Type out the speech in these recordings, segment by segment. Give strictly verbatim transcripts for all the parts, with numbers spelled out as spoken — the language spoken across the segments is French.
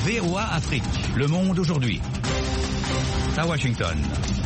V O A Afrique, Le Monde aujourd'hui. À Washington.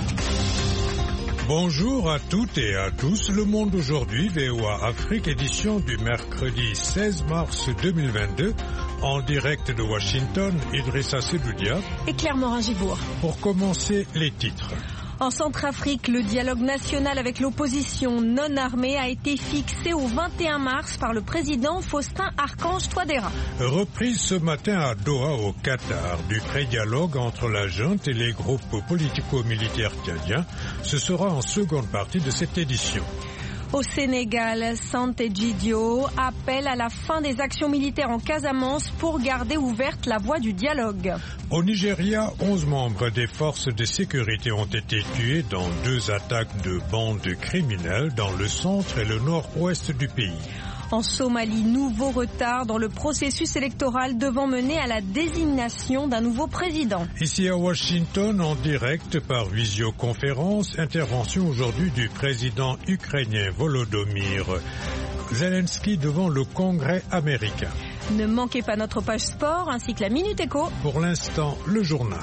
Bonjour à toutes et à tous. Le Monde aujourd'hui, V O A Afrique, édition du mercredi seize mars deux mille vingt-deux. En direct de Washington, Idrissa Sedoudia et Claire Morin-Gibourg. Pour commencer, les titres. En Centrafrique, le dialogue national avec l'opposition non armée a été fixé au vingt et un mars par le président Faustin Archange Touadéra. Reprise ce matin à Doha au Qatar du pré-dialogue entre la junte et les groupes politico-militaires tchadiens. Ce sera en seconde partie de cette édition. Au Sénégal, Sant'Egidio appelle à la fin des actions militaires en Casamance pour garder ouverte la voie du dialogue. Au Nigeria, onze membres des forces de sécurité ont été tués dans deux attaques de bandes criminelles dans le centre et le nord-ouest du pays. En Somalie, nouveau retard dans le processus électoral devant mener à la désignation d'un nouveau président. Ici à Washington, en direct par visioconférence, intervention aujourd'hui du président ukrainien Volodymyr Zelensky devant le Congrès américain. Ne manquez pas notre page sport ainsi que la Minute Éco. Pour l'instant, le journal.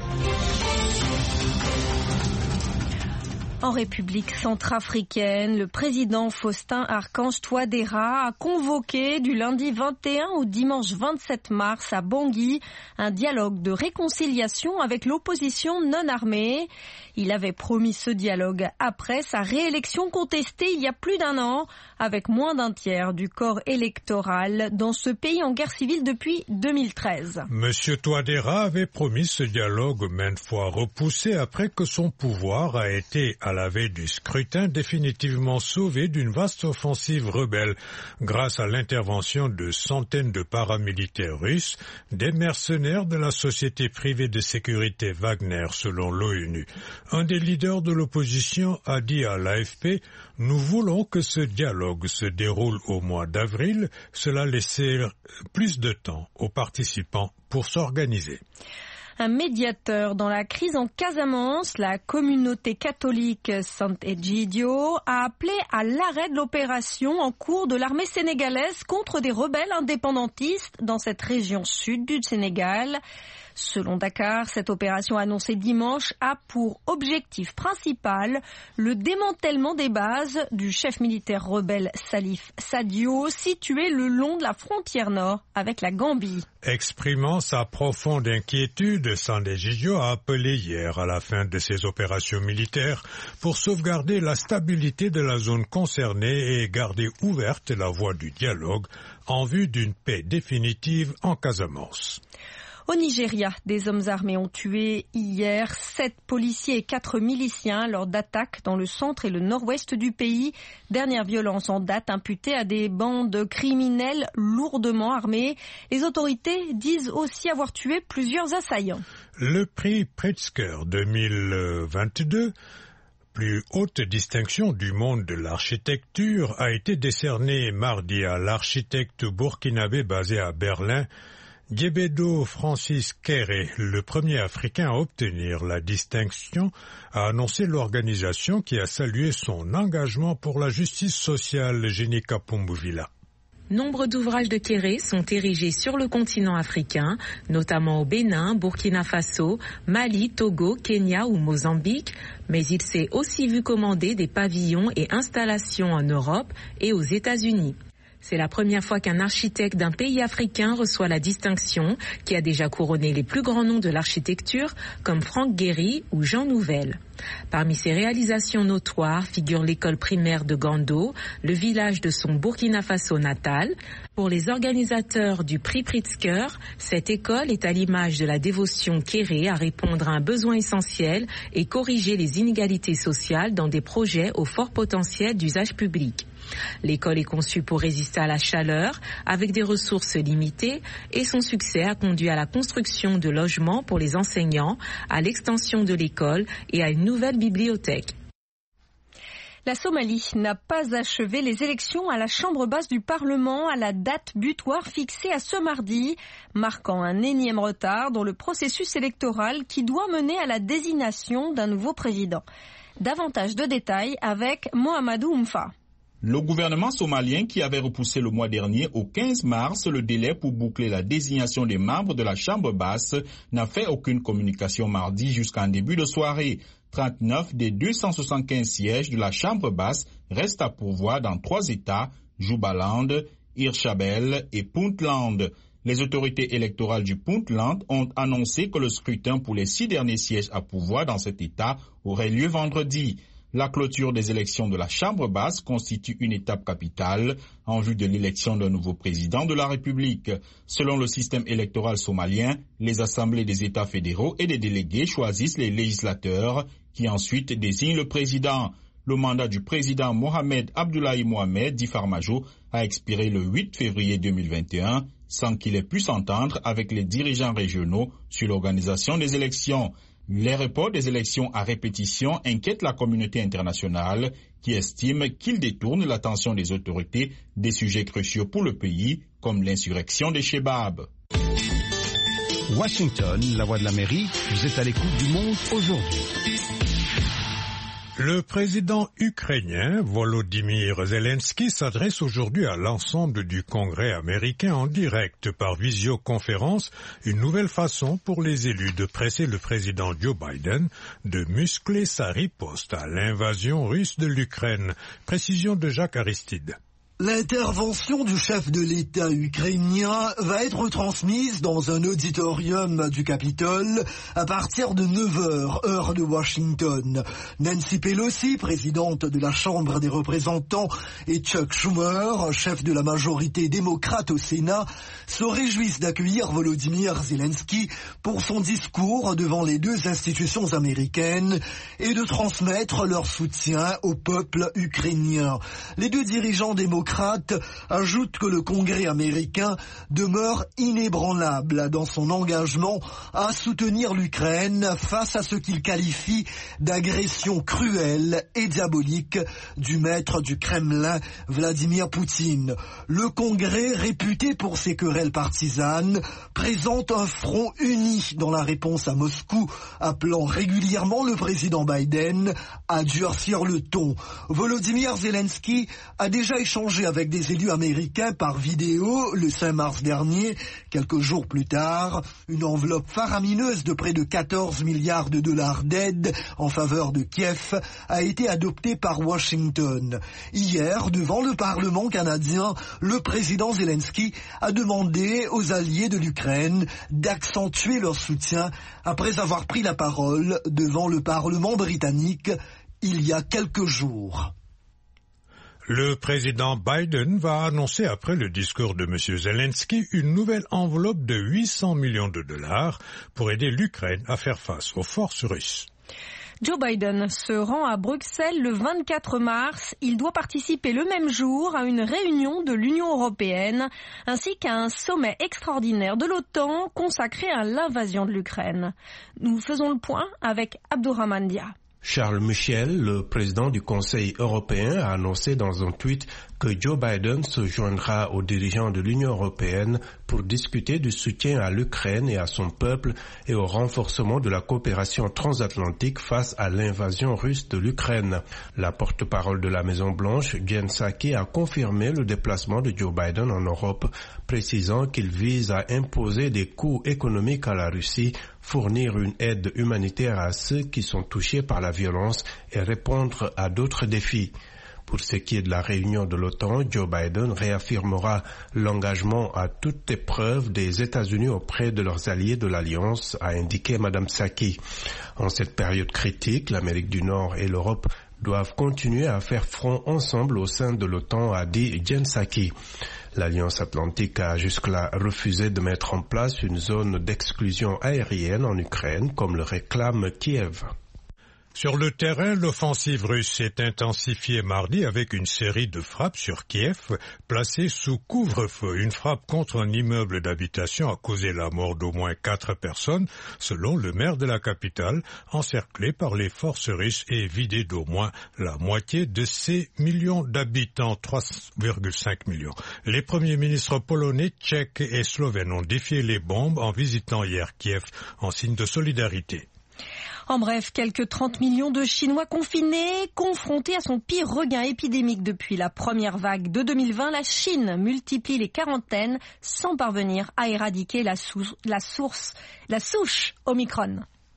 En République centrafricaine, le président Faustin Archange Touadéra a convoqué du lundi vingt et un au dimanche vingt-sept mars à Bangui un dialogue de réconciliation avec l'opposition non armée. Il avait promis ce dialogue après sa réélection contestée il y a plus d'un an, avec moins d'un tiers du corps électoral dans ce pays en guerre civile depuis deux mille treize. Monsieur Touadéra avait promis ce dialogue maintes fois repoussé après que son pouvoir a été, à la veille du scrutin, définitivement sauvé d'une vaste offensive rebelle grâce à l'intervention de centaines de paramilitaires russes, des mercenaires de la société privée de sécurité Wagner selon l'ONU. Un des leaders de l'opposition a dit à l'A F P « Nous voulons que ce dialogue se déroule au mois d'avril. Cela laissait plus de temps aux participants pour s'organiser. » Un médiateur dans la crise en Casamance, la communauté catholique Sant'Egidio a appelé à l'arrêt de l'opération en cours de l'armée sénégalaise contre des rebelles indépendantistes dans cette région sud du Sénégal. Selon Dakar, cette opération annoncée dimanche a pour objectif principal le démantèlement des bases du chef militaire rebelle Salif Sadio, situé le long de la frontière nord avec la Gambie. Exprimant sa profonde inquiétude, Sant'Egidio a appelé hier à la fin de ses opérations militaires pour sauvegarder la stabilité de la zone concernée et garder ouverte la voie du dialogue en vue d'une paix définitive en Casamance. Au Nigeria, des hommes armés ont tué hier sept policiers et quatre miliciens lors d'attaques dans le centre et le nord-ouest du pays. Dernière violence en date imputée à des bandes criminelles lourdement armées. Les autorités disent aussi avoir tué plusieurs assaillants. Le prix Pritzker deux mille vingt-deux, plus haute distinction du monde de l'architecture, a été décerné mardi à l'architecte burkinabé basé à Berlin, Djebedo Francis Kéré, le premier Africain à obtenir la distinction, a annoncé l'organisation qui a salué son engagement pour la justice sociale. Génie Kapombouvila. Nombre d'ouvrages de Kéré sont érigés sur le continent africain, notamment au Bénin, Burkina Faso, Mali, Togo, Kenya ou Mozambique, mais il s'est aussi vu commander des pavillons et installations en Europe et aux États-Unis. C'est la première fois qu'un architecte d'un pays africain reçoit la distinction, qui a déjà couronné les plus grands noms de l'architecture, comme Franck Gehry ou Jean Nouvel. Parmi ses réalisations notoires figure l'école primaire de Gando, le village de son Burkina Faso natal. Pour les organisateurs du prix Pritzker, cette école est à l'image de la dévotion Kéré à répondre à un besoin essentiel et corriger les inégalités sociales dans des projets au fort potentiel d'usage public. L'école est conçue pour résister à la chaleur, avec des ressources limitées, et son succès a conduit à la construction de logements pour les enseignants, à l'extension de l'école et à une nouvelle bibliothèque. La Somalie n'a pas achevé les élections à la Chambre basse du Parlement à la date butoir fixée à ce mardi, marquant un énième retard dans le processus électoral qui doit mener à la désignation d'un nouveau président. Davantage de détails avec Mohamedou Oumfa. Le gouvernement somalien, qui avait repoussé le mois dernier au quinze mars le délai pour boucler la désignation des membres de la Chambre basse, n'a fait aucune communication mardi jusqu'en début de soirée. trente-neuf des deux cent soixante-quinze sièges de la Chambre basse restent à pourvoir dans trois États, Jubaland, Hirshabelle et Puntland. Les autorités électorales du Puntland ont annoncé que le scrutin pour les six derniers sièges à pourvoir dans cet État aurait lieu vendredi. La clôture des élections de la Chambre basse constitue une étape capitale en vue de l'élection d'un nouveau président de la République. Selon le système électoral somalien, les assemblées des États fédéraux et des délégués choisissent les législateurs qui ensuite désignent le président. Le mandat du président Mohamed Abdullahi Mohamed, dit Farmajo, a expiré le huit février deux mille vingt et un sans qu'il ait pu s'entendre avec les dirigeants régionaux sur l'organisation des élections. Les reports des élections à répétition inquiètent la communauté internationale qui estime qu'ils détournent l'attention des autorités des sujets cruciaux pour le pays, comme l'insurrection des Chebabs. Washington, la voix de l'Amérique, vous êtes à l'écoute du monde aujourd'hui. Le président ukrainien Volodymyr Zelensky s'adresse aujourd'hui à l'ensemble du Congrès américain en direct par visioconférence, une nouvelle façon pour les élus de presser le président Joe Biden de muscler sa riposte à l'invasion russe de l'Ukraine. Précision de Jacques Aristide. L'intervention du chef de l'État ukrainien va être transmise dans un auditorium du Capitole à partir de neuf heures, heure de Washington. Nancy Pelosi, présidente de la Chambre des représentants, et Chuck Schumer, chef de la majorité démocrate au Sénat, se réjouissent d'accueillir Volodymyr Zelensky pour son discours devant les deux institutions américaines et de transmettre leur soutien au peuple ukrainien. Les deux dirigeants démocrates ajoute que le Congrès américain demeure inébranlable dans son engagement à soutenir l'Ukraine face à ce qu'il qualifie d'agression cruelle et diabolique du maître du Kremlin, Vladimir Poutine. Le Congrès, réputé pour ses querelles partisanes, présente un front uni dans la réponse à Moscou, appelant régulièrement le président Biden à durcir le ton. Volodymyr Zelensky a déjà échangé avec des élus américains par vidéo le cinq mars dernier. Quelques jours plus tard, une enveloppe faramineuse de près de quatorze milliards de dollars d'aide en faveur de Kiev a été adoptée par Washington. Hier, devant le Parlement canadien, le président Zelensky a demandé aux alliés de l'Ukraine d'accentuer leur soutien après avoir pris la parole devant le Parlement britannique il y a quelques jours. Le président Biden va annoncer après le discours de M. Zelensky une nouvelle enveloppe de huit cents millions de dollars pour aider l'Ukraine à faire face aux forces russes. Joe Biden se rend à Bruxelles le vingt-quatre mars. Il doit participer le même jour à une réunion de l'Union européenne ainsi qu'à un sommet extraordinaire de l'OTAN consacré à l'invasion de l'Ukraine. Nous faisons le point avec Abdourahmane Dia. Charles Michel, le président du Conseil européen, a annoncé dans un tweet que Joe Biden se joindra aux dirigeants de l'Union européenne pour discuter du soutien à l'Ukraine et à son peuple et au renforcement de la coopération transatlantique face à l'invasion russe de l'Ukraine. La porte-parole de la Maison-Blanche, Jen Psaki, a confirmé le déplacement de Joe Biden en Europe, précisant qu'il vise à imposer des coûts économiques à la Russie, fournir une aide humanitaire à ceux qui sont touchés par la violence et répondre à d'autres défis. Pour ce qui est de la réunion de l'OTAN, Joe Biden réaffirmera l'engagement à toute épreuve des États-Unis auprès de leurs alliés de l'Alliance, a indiqué Mme Psaki. En cette période critique, l'Amérique du Nord et l'Europe doivent continuer à faire front ensemble au sein de l'OTAN, a dit Jen Psaki. L'Alliance Atlantique a jusque-là refusé de mettre en place une zone d'exclusion aérienne en Ukraine, comme le réclame Kiev. Sur le terrain, l'offensive russe s'est intensifiée mardi avec une série de frappes sur Kiev placées sous couvre-feu. Une frappe contre un immeuble d'habitation a causé la mort d'au moins quatre personnes, selon le maire de la capitale, encerclée par les forces russes et vidée d'au moins la moitié de ses millions d'habitants, trois virgule cinq millions. Les premiers ministres polonais, tchèques et slovènes ont défié les bombes en visitant hier Kiev en signe de solidarité. En bref, quelques trente millions de Chinois confinés, confrontés à son pire regain épidémique depuis la première vague de deux mille vingt. La Chine multiplie les quarantaines sans parvenir à éradiquer la, sou- la source, la souche Omicron.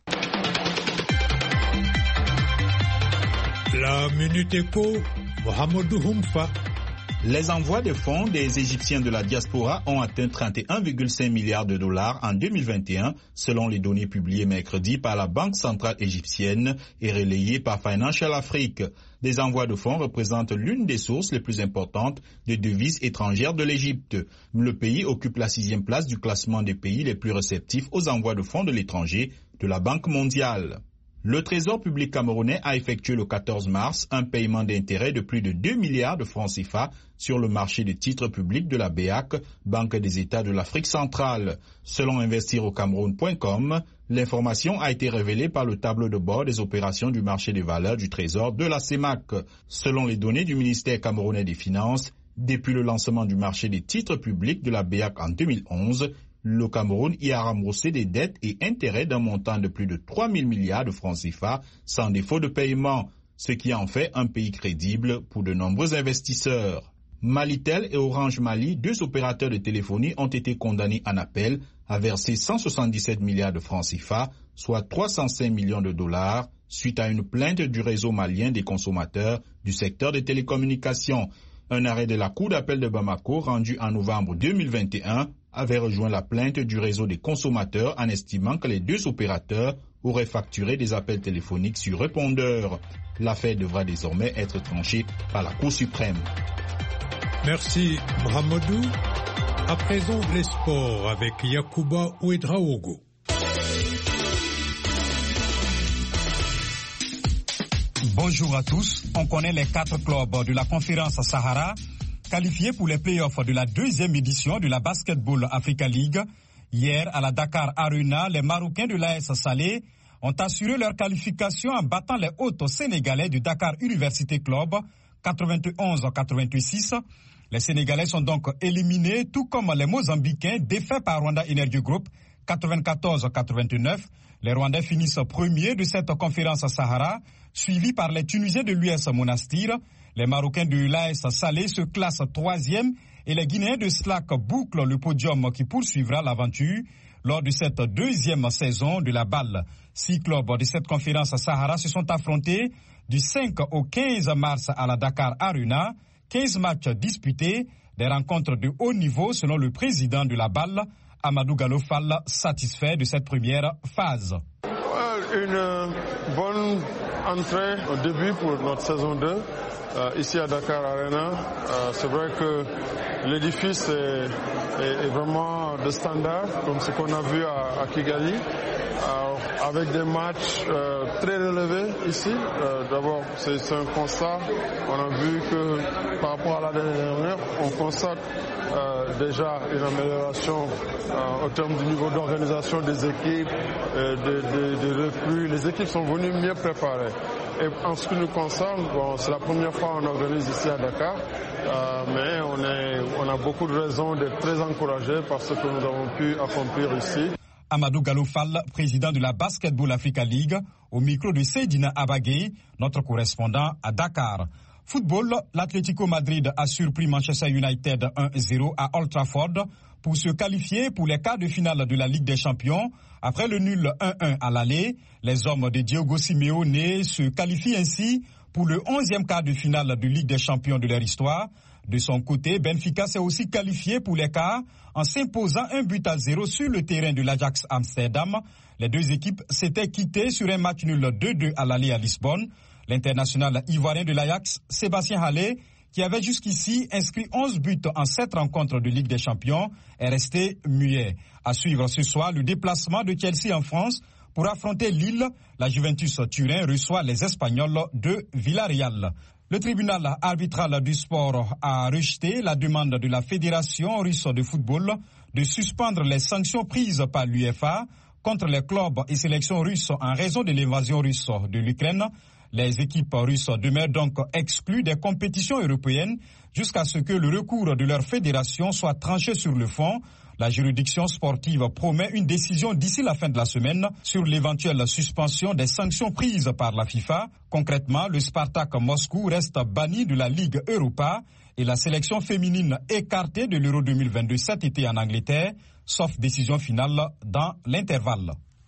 La Minute Éco, Mohamedou Humfa. Les envois de fonds des Égyptiens de la diaspora ont atteint trente et un virgule cinq milliards de dollars en deux mille vingt et un, selon les données publiées mercredi par la Banque centrale égyptienne et relayées par Financial Afrique. Les envois de fonds représentent l'une des sources les plus importantes de devises étrangères de l'Égypte. Le pays occupe la sixième place du classement des pays les plus réceptifs aux envois de fonds de l'étranger de la Banque mondiale. Le Trésor public camerounais a effectué le quatorze mars un paiement d'intérêt de plus de deux milliards de francs C F A sur le marché des titres publics de la B A C, Banque des États de l'Afrique centrale. Selon investir au cameroun point com, l'information a été révélée par le tableau de bord des opérations du marché des valeurs du Trésor de la C E M A C. Selon les données du ministère camerounais des Finances, depuis le lancement du marché des titres publics de la B A C en deux mille onze, le Cameroun y a remboursé des dettes et intérêts d'un montant de plus de trois mille milliards de francs C F A sans défaut de paiement, ce qui en fait un pays crédible pour de nombreux investisseurs. Malitel et Orange Mali, deux opérateurs de téléphonie, ont été condamnés en appel à verser cent soixante-dix-sept milliards de francs C F A, soit trois cent cinq millions de dollars, suite à une plainte du réseau malien des consommateurs du secteur des télécommunications. Un arrêt de la Cour d'appel de Bamako, rendu en novembre deux mille vingt et un, avait rejoint la plainte du réseau des consommateurs en estimant que les deux opérateurs auraient facturé des appels téléphoniques sur répondeur. L'affaire devra désormais être tranchée par la Cour suprême. Merci Mohamedou. À présent, les sports avec Yacouba Ouedraogo. Bonjour à tous. On connaît les quatre clubs de la conférence Sahara qualifiés pour les playoffs de la deuxième édition de la Basketball Africa League. Hier, à la Dakar Arena, les Marocains de l'A S Salé ont assuré leur qualification en battant les hôtes sénégalais du Dakar University Club quatre-vingt-onze à quatre-vingt-six. Les Sénégalais sont donc éliminés, tout comme les Mozambicains défaits par Rwanda Energy Group quatre-vingt-quatorze à quatre-vingt-neuf. Les Rwandais finissent premiers de cette conférence Sahara, suivis par les Tunisiens de l'U S Monastir. Les Marocains de l'A S Salé se classent troisième et les Guinéens de Slack bouclent le podium qui poursuivra l'aventure lors de cette deuxième saison de la balle. Six clubs de cette conférence Sahara se sont affrontés du cinq au quinze mars à la Dakar Arena. quinze matchs disputés, des rencontres de haut niveau selon le président de la balle, Amadou Gallo Fall, satisfait de cette première phase. Une bonne entrée au début pour notre saison deux. Euh, ici à Dakar Arena, euh, c'est vrai que l'édifice est, est, est vraiment de standard, comme ce qu'on a vu à, à Kigali, euh, avec des matchs euh, très relevés ici. Euh, d'abord, c'est, c'est un constat. On a vu que par rapport à l'année dernière, on constate euh, déjà une amélioration euh, au terme du niveau d'organisation des équipes, euh, des de, de, de recrues. Les équipes sont venues mieux préparées. Et en ce qui nous concerne, bon, c'est la première fois qu'on organise ici à Dakar, euh, mais on, est, on a beaucoup de raisons d'être très encouragés par ce que nous avons pu accomplir ici. Amadou Gallo Fall, président de la Basketball Africa League, au micro de Seydina Abagé, notre correspondant à Dakar. Football, l'Atlético Madrid a surpris Manchester United un zéro à Old Trafford pour se qualifier pour les quarts de finale de la Ligue des Champions. Après le nul un un à l'aller, les hommes de Diego Simeone se qualifient ainsi pour le onzième quart de finale de Ligue des Champions de leur histoire. De son côté, Benfica s'est aussi qualifié pour les quarts en s'imposant un but à zéro sur le terrain de l'Ajax Amsterdam. Les deux équipes s'étaient quittées sur un match nul deux deux à l'aller à Lisbonne. L'international ivoirien de l'Ajax, Sébastien Haller, qui avait jusqu'ici inscrit onze buts en sept rencontres de Ligue des Champions, est resté muet. À suivre ce soir, le déplacement de Chelsea en France pour affronter Lille. La Juventus Turin reçoit les Espagnols de Villarreal. Le tribunal arbitral du sport a rejeté la demande de la Fédération russe de football de suspendre les sanctions prises par l'UEFA contre les clubs et sélections russes en raison de l'invasion russe de l'Ukraine. Les équipes russes demeurent donc exclues des compétitions européennes jusqu'à ce que le recours de leur fédération soit tranché sur le fond. La juridiction sportive promet une décision d'ici la fin de la semaine sur l'éventuelle suspension des sanctions prises par la FIFA. Concrètement, le Spartak Moscou reste banni de la Ligue Europa et la sélection féminine écartée de l'Euro deux mille vingt-deux cet été en Angleterre, sauf décision finale dans l'intervalle.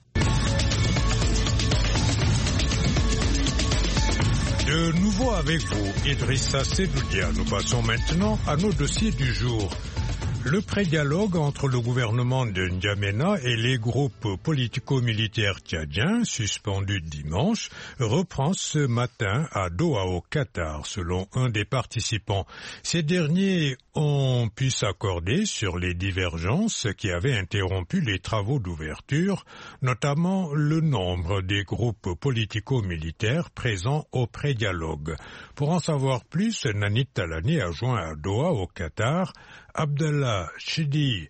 De nouveau avec vous, Idrissa Sedoudia. Nous passons maintenant à nos dossiers du jour. Le pré-dialogue entre le gouvernement de N'Djamena et les groupes politico-militaires tchadiens, suspendu dimanche, reprend ce matin à Doha au Qatar, selon un des participants. Ces derniers ont pu s'accorder sur les divergences qui avaient interrompu les travaux d'ouverture, notamment le nombre des groupes politico-militaires présents au pré-dialogue. Pour en savoir plus, Nanit Talani a joint à Doha au Qatar Abdallah Chidi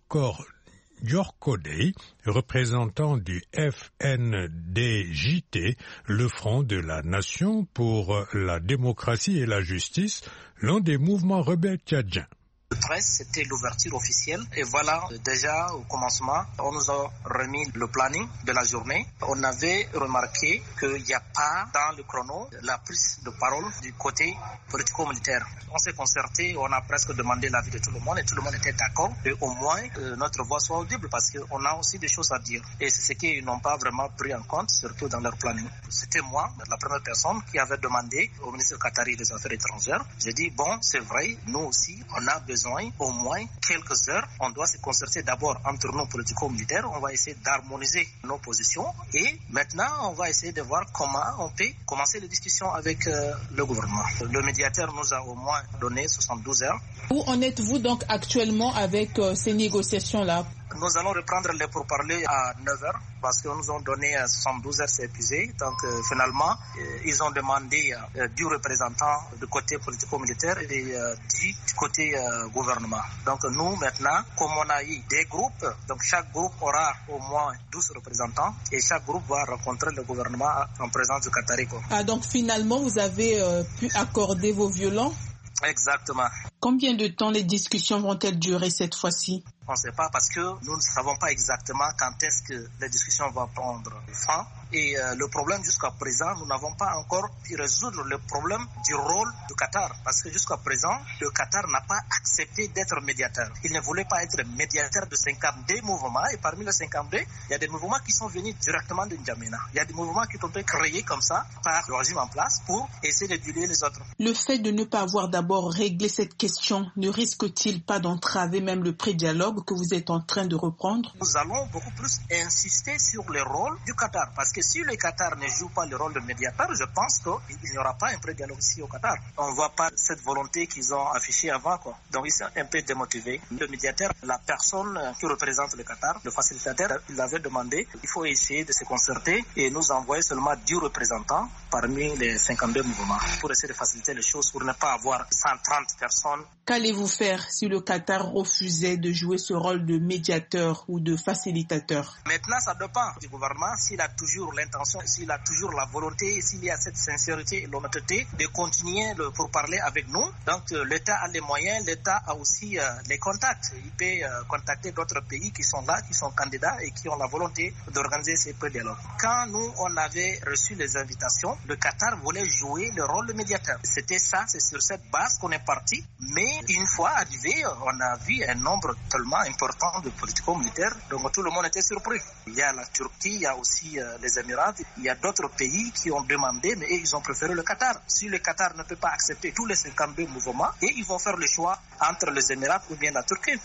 Djorkodei, représentant du F N D J T, le Front de la Nation pour la démocratie et la justice, l'un des mouvements rebelles tchadiens. Le treize, c'était l'ouverture officielle. Et voilà, déjà au commencement, on nous a remis le planning de la journée. On avait remarqué qu'il n'y a pas dans le chrono la prise de parole du côté politico-militaire. On s'est concerté, on a presque demandé l'avis de tout le monde et tout le monde était d'accord. Et au moins, euh, notre voix soit audible parce qu'on a aussi des choses à dire. Et c'est ce qu'ils n'ont pas vraiment pris en compte, surtout dans leur planning. C'était moi, la première personne qui avait demandé au ministre qatari des Affaires étrangères. J'ai dit, bon, c'est vrai, nous aussi, on a besoin au moins quelques heures. On doit se concerter d'abord entre nous politico-militaires. On va essayer d'harmoniser nos positions et maintenant on va essayer de voir comment on peut commencer les discussions avec euh, le gouvernement. Le médiateur nous a au moins donné soixante-douze heures. Où en êtes-vous donc actuellement avec euh, ces négociations-là? Nous allons reprendre les pourparlers à neuf heures parce qu'ils nous ont donné soixante-douze heures, c'est épuisé. Donc euh, finalement, euh, ils ont demandé euh, du représentant du côté politico-militaire et euh, du côté euh, gouvernement. Donc nous maintenant, comme on a eu des groupes, donc chaque groupe aura au moins douze représentants et chaque groupe va rencontrer le gouvernement en présence du Qatari. Ah, donc finalement, vous avez euh, pu accorder vos violons? Exactement. Combien de temps les discussions vont-elles durer cette fois-ci? On ne sait pas parce que nous ne savons pas exactement quand est-ce que les discussions vont prendre fin. Et euh, le problème jusqu'à présent, nous n'avons pas encore pu résoudre le problème du rôle du Qatar. Parce que jusqu'à présent, le Qatar n'a pas accepté d'être médiateur. Il ne voulait pas être médiateur de cinquante-deux mouvements. Et parmi les cinquante-deux, il y a des mouvements qui sont venus directement de N'Djamena. Il y a des mouvements qui ont été créés comme ça par le régime en place pour essayer de diluer les autres. Le fait de ne pas avoir d'abord réglé cette question ne risque-t-il pas d'entraver même le pré-dialogue que vous êtes en train de reprendre? Nous allons beaucoup plus insister sur le rôle du Qatar. Parce que si le Qatar ne joue pas le rôle de médiateur, je pense qu'il n'y aura pas un pré-dialogue ici au Qatar. On ne voit pas cette volonté qu'ils ont affichée avant, quoi. Donc ils sont un peu démotivés. Le médiateur, la personne qui représente le Qatar, le facilitateur, il avait demandé, il faut essayer de se concerter et nous envoyer seulement dix représentants parmi les cinquante-deux mouvements pour essayer de faciliter les choses, pour ne pas avoir cent trente personnes. Qu'allez-vous faire si le Qatar refusait de jouer ce rôle de médiateur ou de facilitateur? Maintenant, ça dépend du gouvernement. S'il a toujours l'intention, s'il a toujours la volonté, s'il y a cette sincérité et l'honnêteté de continuer le, pour parler avec nous. Donc euh, l'État a les moyens, l'État a aussi euh, les contacts. Il peut euh, contacter d'autres pays qui sont là, qui sont candidats et qui ont la volonté d'organiser ces pré-dialogues. Quand nous, on avait reçu les invitations, le Qatar voulait jouer le rôle de médiateur. C'était ça, c'est sur cette base qu'on est parti. Mais une fois arrivé, on a vu un nombre tellement important de politico-militaires, donc tout le monde était surpris. Il y a la Turquie, il y a aussi euh, les Émirats, il y a d'autres pays qui ont demandé, mais ils ont préféré le Qatar. Si le Qatar ne peut pas accepter tous les cinquante-deux mouvements, et ils vont faire le choix entre les Émirats ou bien la Turquie.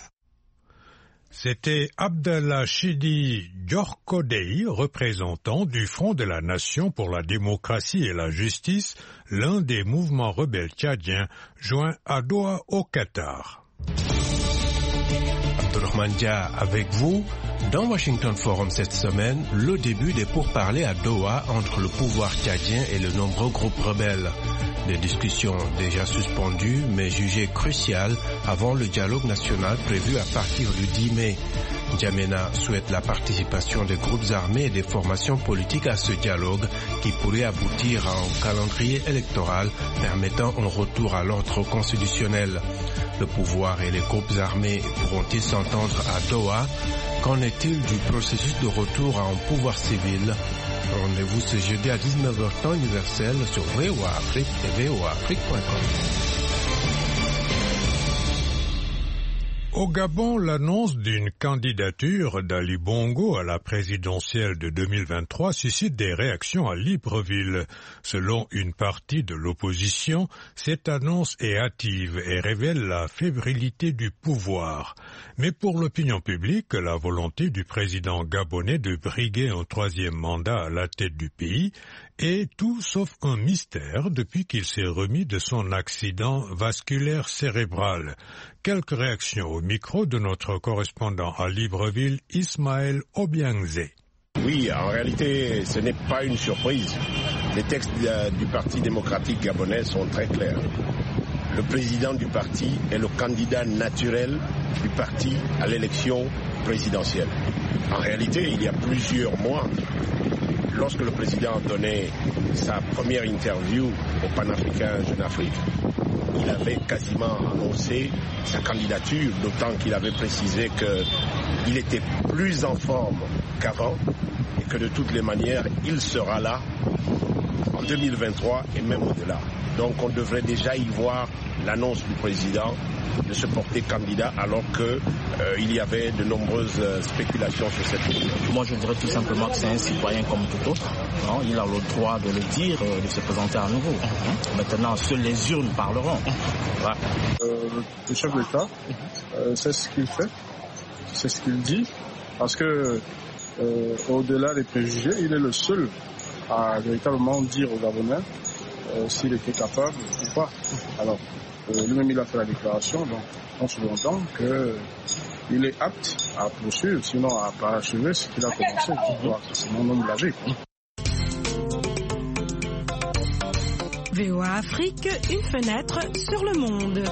C'était Abdallah Chidi Djorkodei, représentant du Front de la Nation pour la démocratie et la justice, l'un des mouvements rebelles tchadiens, joint à Doha au Qatar. Abdurrahman Dia avec vous. Dans Washington Forum cette semaine, le début des pourparlers à Doha entre le pouvoir tchadien et le nombreux groupes rebelles. Des discussions déjà suspendues mais jugées cruciales avant le dialogue national prévu à partir du dix mai. N'Djamena souhaite la participation des groupes armés et des formations politiques à ce dialogue qui pourrait aboutir à un calendrier électoral permettant un retour à l'ordre constitutionnel. Le pouvoir et les groupes armés pourront-ils s'entendre à Doha? Qu'en est-il du processus de retour à un pouvoir civil? Rendez-vous ce jeudi à dix-neuf heures temps universel sur V O A Afrique et V O A Afrique point com. Au Gabon, l'annonce d'une candidature d'Ali Bongo à la présidentielle de deux mille vingt-trois suscite des réactions à Libreville. Selon une partie de l'opposition, cette annonce est hâtive et révèle la fébrilité du pouvoir. Mais pour l'opinion publique, la volonté du président gabonais de briguer un troisième mandat à la tête du pays est tout sauf un mystère depuis qu'il s'est remis de son accident vasculaire cérébral. Quelques réactions au micro de notre correspondant à Libreville, Ismaël Obiangze. Oui, en réalité, ce n'est pas une surprise. Les textes du Parti démocratique gabonais sont très clairs. Le président du parti est le candidat naturel du parti à l'élection présidentielle. En réalité, il y a plusieurs mois, lorsque le président donnait sa première interview au Panafricain Jeune Afrique, il avait quasiment annoncé sa candidature, d'autant qu'il avait précisé qu'il était plus en forme qu'avant et que de toutes les manières, il sera là en deux mille vingt-trois et même au-delà. Donc on devrait déjà y voir l'annonce du président de se porter candidat alors qu'il euh, y avait de nombreuses euh, spéculations sur cette question. Moi je dirais tout simplement que c'est un citoyen comme tout autre. Non, il a le droit de le dire, euh, de se présenter à nouveau. Mm-hmm. Maintenant, seules les urnes parleront. Mm-hmm. Ouais. Euh, le chef d'État, euh, c'est ce qu'il fait, c'est ce qu'il dit, parce que euh, au-delà des préjugés, il est le seul à véritablement dire aux Gabonais euh, s'il était capable ou pas. Alors, euh, lui-même il a fait la déclaration, donc on se entend qu'il est apte à poursuivre, sinon à parachever ce qu'il a commencé. C'est mon homme lavé. V O A Afrique, une fenêtre sur le monde.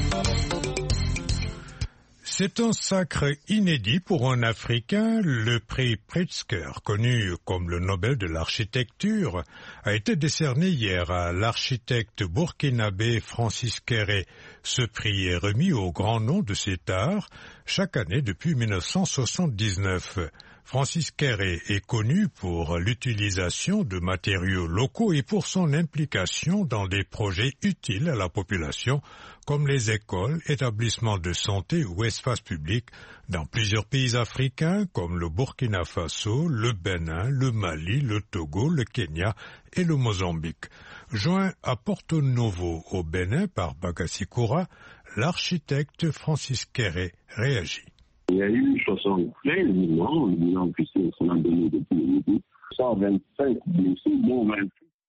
C'est un sacre inédit pour un Africain. Le prix Pritzker, connu comme le Nobel de l'architecture, a été décerné hier à l'architecte burkinabé Francis Kéré. Ce prix est remis au grand nom de cet art chaque année depuis mille neuf cent soixante-dix-neuf. Francis Kéré est connu pour l'utilisation de matériaux locaux et pour son implication dans des projets utiles à la population, comme les écoles, établissements de santé ou espaces publics dans plusieurs pays africains comme le Burkina Faso, le Bénin, le Mali, le Togo, le Kenya et le Mozambique. Joint à Porto Novo au Bénin par Bagassi Koura, l'architecte Francis Kéré réagit. Il y a eu soixante-treize morts, le bilan officiel qu'on a donné depuis le début, cent vingt-cinq blessés, dont vingt-huit.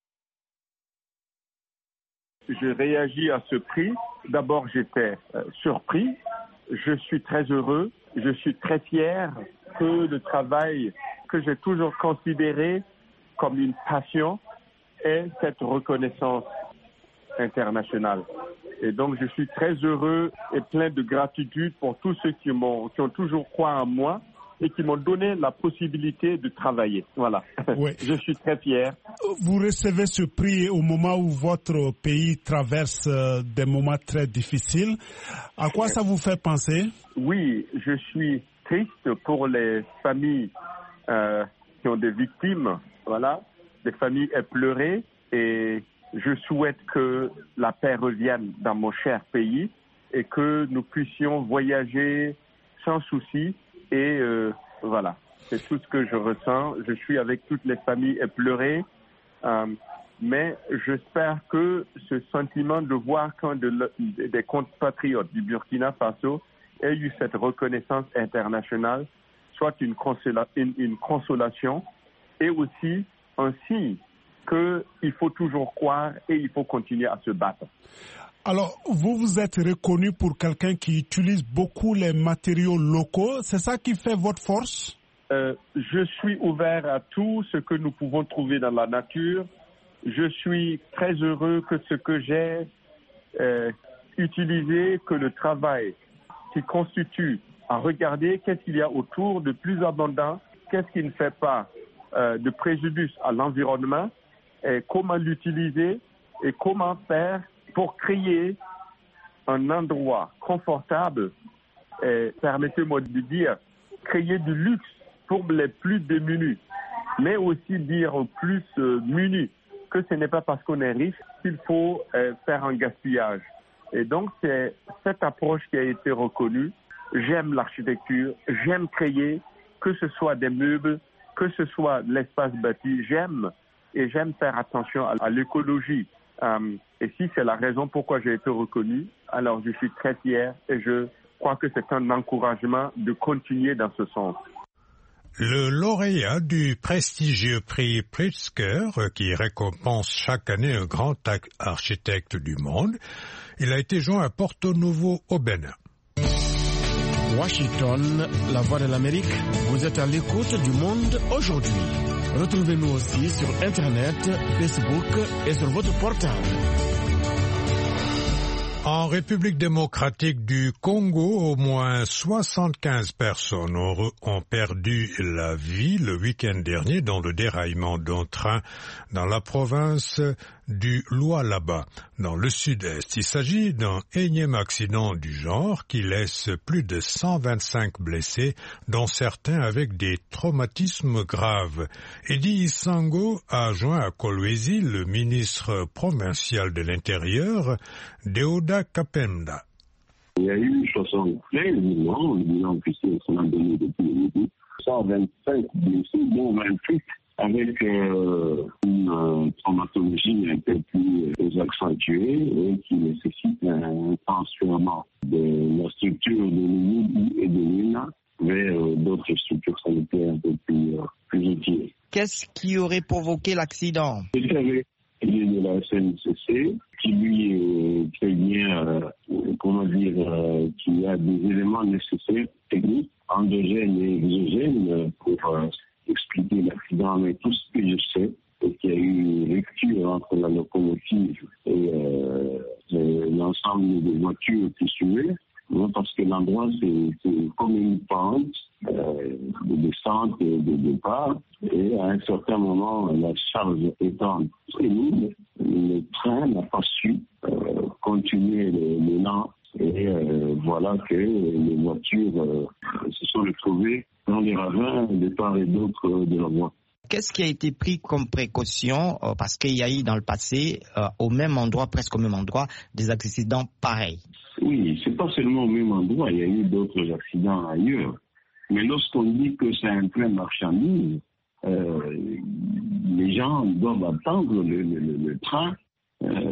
Je réagis à ce prix. D'abord, j'étais euh, surpris. Je suis très heureux. Je suis très fier que le travail que j'ai toujours considéré comme une passion ait cette reconnaissance internationale. Et donc, je suis très heureux et plein de gratitude pour tous ceux qui m'ont, qui ont toujours cru en moi et qui m'ont donné la possibilité de travailler. Voilà. Oui. Je suis très fier. Vous recevez ce prix au moment où votre pays traverse des moments très difficiles. À quoi ça vous fait penser? Oui, je suis triste pour les familles euh, qui ont des victimes. Voilà. Les familles éplorées et je souhaite que la paix revienne dans mon cher pays et que nous puissions voyager sans souci. Et euh, voilà, c'est tout ce que je ressens. Je suis avec toutes les familles éplorées. Euh, mais j'espère que ce sentiment de voir qu'un de le, des compatriotes du Burkina Faso ait eu cette reconnaissance internationale soit une, consola, une, une consolation et aussi un signe qu'il faut toujours croire et il faut continuer à se battre. Alors, vous vous êtes reconnu pour quelqu'un qui utilise beaucoup les matériaux locaux. C'est ça qui fait votre force? euh, Je suis ouvert à tout ce que nous pouvons trouver dans la nature. Je suis très heureux que ce que j'ai euh, utilisé, que le travail qui constitue à regarder qu'est-ce qu'il y a autour de plus abondant, qu'est-ce qui ne fait pas euh, de préjudice à l'environnement, et comment l'utiliser et comment faire pour créer un endroit confortable, et, permettez-moi de dire, créer du luxe pour les plus démunis, mais aussi dire aux plus euh, munis que ce n'est pas parce qu'on est riche qu'il faut euh, faire un gaspillage. Et donc, c'est cette approche qui a été reconnue. J'aime l'architecture, j'aime créer, que ce soit des meubles, que ce soit l'espace bâti, j'aime et j'aime faire attention à, à l'écologie. Euh, et si c'est la raison pourquoi j'ai été reconnu, alors je suis très fier et je crois que c'est un encouragement de continuer dans ce sens. Le lauréat du prestigieux prix Pritzker, qui récompense chaque année un grand architecte du monde, il a été joint à Porto Novo au Bénin. Washington, la voix de l'Amérique, vous êtes à l'écoute du monde aujourd'hui. Retrouvez-nous aussi sur Internet, Facebook et sur votre portable. En République démocratique du Congo, au moins soixante-quinze personnes ont, ont perdu la vie le week-end dernier dans le déraillement d'un train dans la province du Lualaba, dans le sud-est. Il s'agit d'un énième accident du genre qui laisse plus de cent vingt-cinq blessés, dont certains avec des traumatismes graves. Eddie Isango a joint à Kolwezi le ministre provincial de l'Intérieur, Deoda Kapenda. Il y a eu soixante plein de mouvements, le bilan officiel qu'on a donné depuis le début, cent vingt-cinq blessés, dont vingt-huit avec euh, une euh, traumatologie un peu plus euh, accentuée et qui nécessite un transfèrement de la structure de l'U et de l'U N A vers euh, d'autres structures sanitaires un peu plus, euh, plus utiles. Qu'est-ce qui aurait provoqué l'accident? C'est avec de la S N C C qui lui euh, très bien, euh, comment dire, euh, qui a des éléments nécessaires techniques, endogènes et exogènes pour euh, expliquer l'accident, mais tout ce que je sais, c'est qu'il y a eu une rupture entre la locomotive et euh, l'ensemble des voitures qui suivaient, parce que l'endroit, c'est, c'est comme une pente euh, de descente et de départ, et à un certain moment, la charge étant très lourde, le train n'a pas su euh, continuer l'élan, et euh, voilà que les voitures euh, se sont retrouvées dans les ravins de part et d'autre de la voie. Qu'est-ce qui a été pris comme précaution, euh, parce qu'il y a eu dans le passé, euh, au même endroit, presque au même endroit, des accidents pareils? Oui, c'est pas seulement au même endroit, il y a eu d'autres accidents ailleurs. Mais lorsqu'on dit que c'est un train marchandise, euh, les gens doivent attendre le, le, le, le train euh,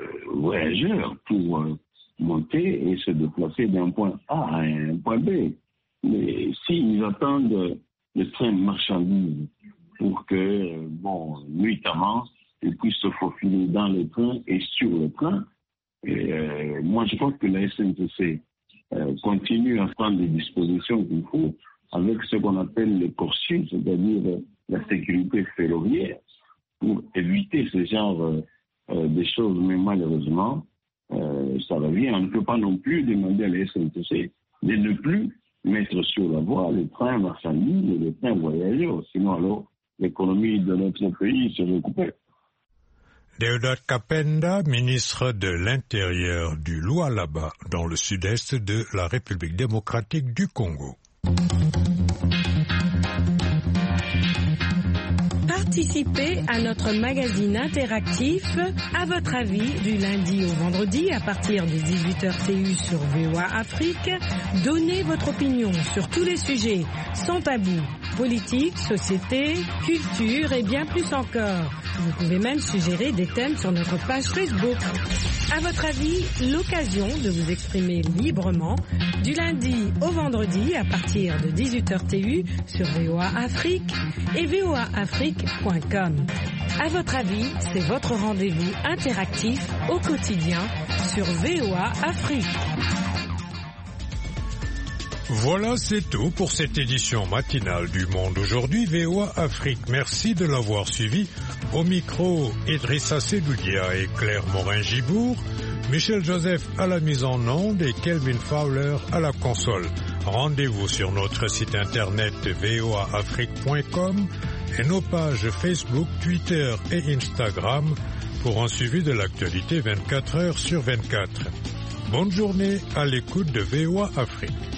voyageur pour euh, monter et se déplacer d'un point A à un point B. Mais s'ils attendent le train marchandise pour que, bon, nuitamment, ils puissent se faufiler dans le train et sur le train, et, euh, moi je pense que la S N C C euh, continue à prendre les dispositions qu'il faut avec ce qu'on appelle le corsus, c'est-à-dire euh, la sécurité ferroviaire, pour éviter ce genre euh, euh, de choses. Mais malheureusement, euh, ça revient. On ne peut pas non plus demander à la S N C C de ne plus mettre sur la voie les trains marchandises et les trains voyageurs. Sinon, alors, l'économie de notre pays se recouperait. Deodat Kapenda, ministre de l'Intérieur du Lualaba, dans le sud-est de la République démocratique du Congo. Participez à notre magazine interactif À votre avis du lundi au vendredi à partir des dix-huit heures T U sur V O A Afrique. Donnez votre opinion sur tous les sujets sans tabou. Politique, société, culture et bien plus encore. Vous pouvez même suggérer des thèmes sur notre page Facebook. À votre avis, l'occasion de vous exprimer librement du lundi au vendredi à partir de dix-huit heures T U sur V O A Afrique et V O A Afrique point com. À votre avis, c'est votre rendez-vous interactif au quotidien sur V O A Afrique. Voilà, c'est tout pour cette édition matinale du Monde aujourd'hui V O A Afrique. Merci de l'avoir suivi. Au micro, Idrissa Sedoudia et Claire Morin-Gibourg, Michel Joseph à la mise en onde et Kelvin Fowler à la console. Rendez-vous sur notre site internet v o a afrique point com et nos pages Facebook, Twitter et Instagram pour un suivi de l'actualité vingt-quatre heures sur vingt-quatre. Bonne journée à l'écoute de V O A Afrique.